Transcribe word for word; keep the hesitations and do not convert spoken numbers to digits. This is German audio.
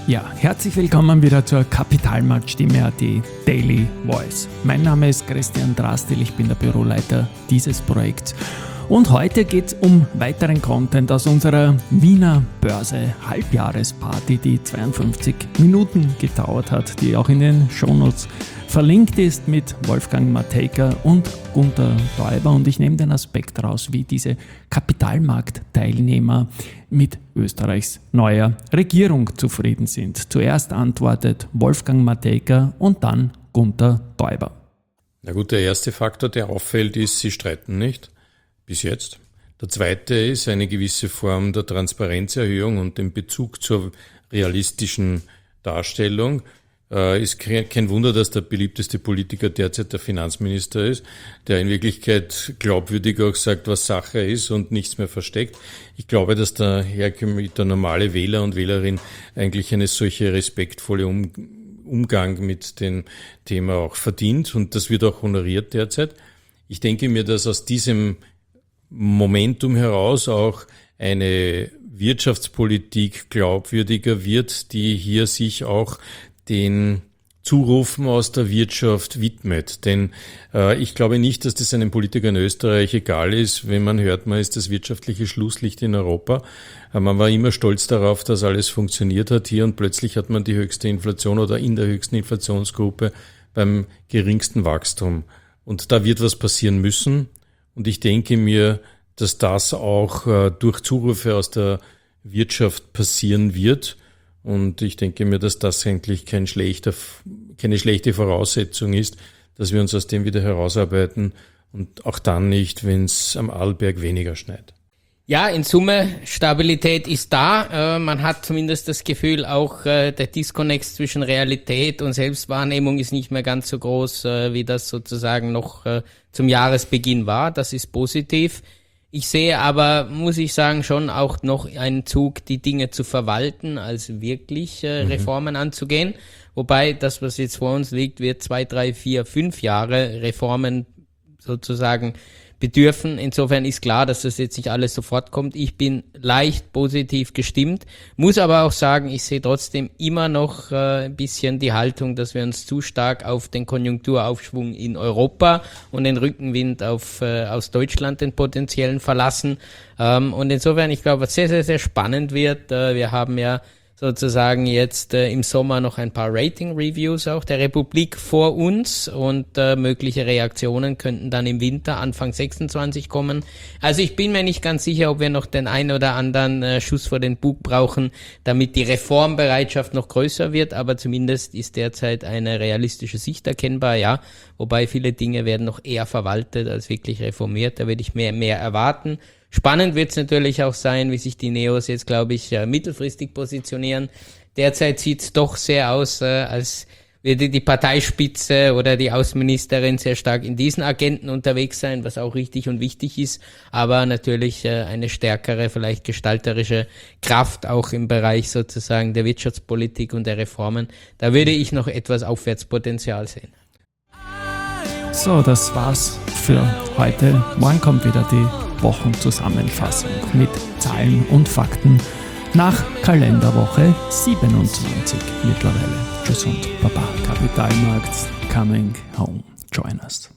Ja, herzlich willkommen wieder zur Kapitalmarktstimme A T Daily Voice. Mein Name ist Christian Drastil, ich bin der Büroleiter dieses Projekts. Und heute geht es um weiteren Content aus unserer Wiener Börse Halbjahresparty, die zweiundfünfzig Minuten gedauert hat, die auch in den Shownotes verlinkt ist mit Wolfgang Matejka und Gunter Teuber. Und ich nehme den Aspekt raus, wie diese Kapitalmarktteilnehmer mit Österreichs neuer Regierung zufrieden sind. Zuerst antwortet Wolfgang Matejka und dann Gunter Teuber. Na gut, der erste Faktor, der auffällt, ist, sie streiten nicht. Bis jetzt. Der zweite ist eine gewisse Form der Transparenzerhöhung und den Bezug zur realistischen Darstellung. Äh, ist kein Wunder, dass der beliebteste Politiker derzeit der Finanzminister ist, der in Wirklichkeit glaubwürdig auch sagt, was Sache ist und nichts mehr versteckt. Ich glaube, dass der herkömmliche, der normale Wähler und Wählerin eigentlich eine solche respektvolle um, Umgang mit dem Thema auch verdient und das wird auch honoriert derzeit. Ich denke mir, dass aus diesem Momentum heraus auch eine Wirtschaftspolitik glaubwürdiger wird, die hier sich auch den Zurufen aus der Wirtschaft widmet. Denn äh, ich glaube nicht, dass das einem Politiker in Österreich egal ist, wenn man hört, man ist das wirtschaftliche Schlusslicht in Europa. Äh, man war immer stolz darauf, dass alles funktioniert hat hier und plötzlich hat man die höchste Inflation oder in der höchsten Inflationsgruppe beim geringsten Wachstum. Und da wird was passieren müssen. Und ich denke mir, dass das auch äh, durch Zurufe aus der Wirtschaft passieren wird. Und ich denke mir, dass das eigentlich kein schlechter, keine schlechte Voraussetzung ist, dass wir uns aus dem wieder herausarbeiten und auch dann nicht, wenn es am Arlberg weniger schneit. Ja, in Summe, Stabilität ist da. Äh, man hat zumindest das Gefühl, auch äh, der Disconnect zwischen Realität und Selbstwahrnehmung ist nicht mehr ganz so groß, äh, wie das sozusagen noch äh, zum Jahresbeginn war. Das ist positiv. Ich sehe aber, muss ich sagen, schon auch noch einen Zug, die Dinge zu verwalten, als wirklich äh, Reformen mhm. anzugehen. Wobei das, was jetzt vor uns liegt, wird zwei, drei, vier, fünf Jahre Reformen sozusagen bedürfen. Insofern ist klar, dass das jetzt nicht alles sofort kommt. Ich bin leicht positiv gestimmt, muss aber auch sagen, ich sehe trotzdem immer noch äh, ein bisschen die Haltung, dass wir uns zu stark auf den Konjunkturaufschwung in Europa und den Rückenwind auf äh, aus Deutschland, den potenziellen, verlassen. Ähm, und insofern, ich glaube, was sehr, sehr, sehr spannend wird, äh, wir haben ja sozusagen jetzt äh, im Sommer noch ein paar Rating-Reviews auch der Republik vor uns und äh, mögliche Reaktionen könnten dann im Winter, Anfang sechsundzwanzig kommen. Also ich bin mir nicht ganz sicher, ob wir noch den einen oder anderen äh, Schuss vor den Bug brauchen, damit die Reformbereitschaft noch größer wird, aber zumindest ist derzeit eine realistische Sicht erkennbar, ja, wobei viele Dinge werden noch eher verwaltet als wirklich reformiert, da würde ich mehr, mehr erwarten. Spannend wird es natürlich auch sein, wie sich die Neos jetzt, glaube ich, mittelfristig positionieren. Derzeit sieht es doch sehr aus, äh, als würde die Parteispitze oder die Außenministerin sehr stark in diesen Agenten unterwegs sein, was auch richtig und wichtig ist, aber natürlich äh, eine stärkere, vielleicht gestalterische Kraft auch im Bereich sozusagen der Wirtschaftspolitik und der Reformen. Da würde ich noch etwas Aufwärtspotenzial sehen. So, das war's für heute. Morgen kommt wieder die Wochenzusammenfassung mit Zahlen und Fakten nach Kalenderwoche siebenundzwanzig mittlerweile. Tschüss und Baba. Kapitalmarkt coming home. Join us.